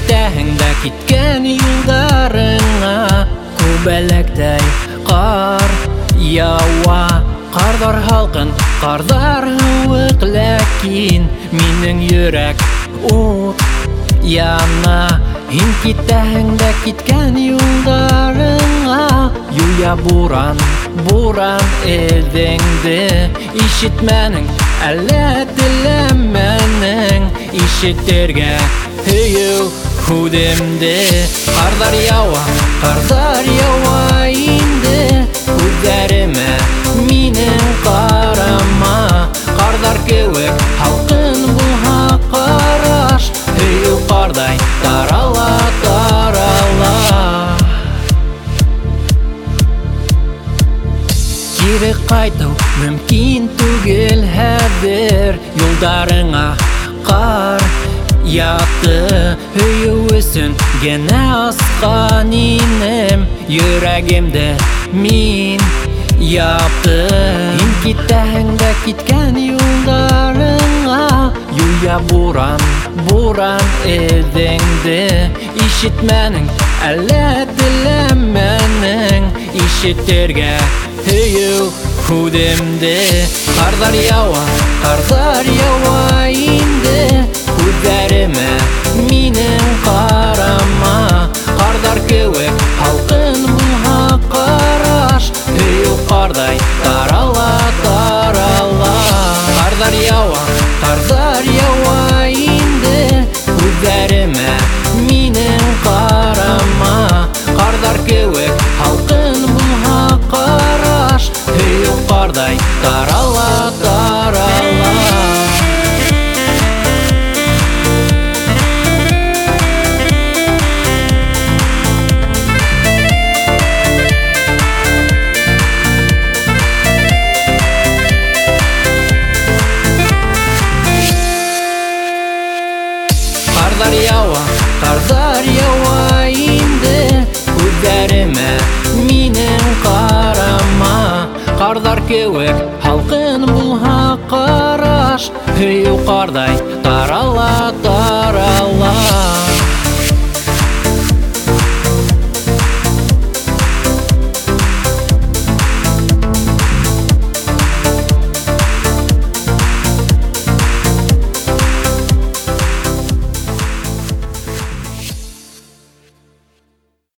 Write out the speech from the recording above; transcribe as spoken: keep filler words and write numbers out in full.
китәһең дә киткән юлдарыңа күбәләктәй кар ява. Кардар халкын, кардар һыуык, ләкин минең йөрәк ут яна. Һин китәһең дә киткән юлдарыңа, юя буран, буран эҙеңде. Ишетмәнең, әллә теләмәнең, ишетергә һөйөү һүҙемде. Кардар ява, кардар ява инде, күҙҙәремә минең ҡарама. Кардар кеүек һалҡын булһа ҡараш, һөйөү ҡарҙай тарала, тарала. Кире ҡайтыу мөмкин түгел хәҙер, юлдарыңа ҡар ятты. Һөйөү өсөн генә асҡан инем, йөрәгемде мин япты. Һин китәһең дә киткән юлдарыңа, юя буран, буран эҙеңде. Ишетмәнең, әллә теләмәнең, ишетергә һөйөү һүҙемде. Кардар ява, кардар ява инде, күҙҙәремә минең ҡарама. Кардар кеүек һалҡын булһа ҡараш, һөйөү ҡарҙай тарала, тарала. Кардар ява, кардар ява инде, күҙҙәремә минең ҡарама. Кардар кеүек һалҡын булһа ҡараш, һөйөү ҡарҙай тарала, тарала. Кардар ява, кардар ява инде, күҙҙәремә минең ҡарама. Кардар кеүек һалҡын булһа ҡараш, һөйөү ҡарҙай тарала, тарала.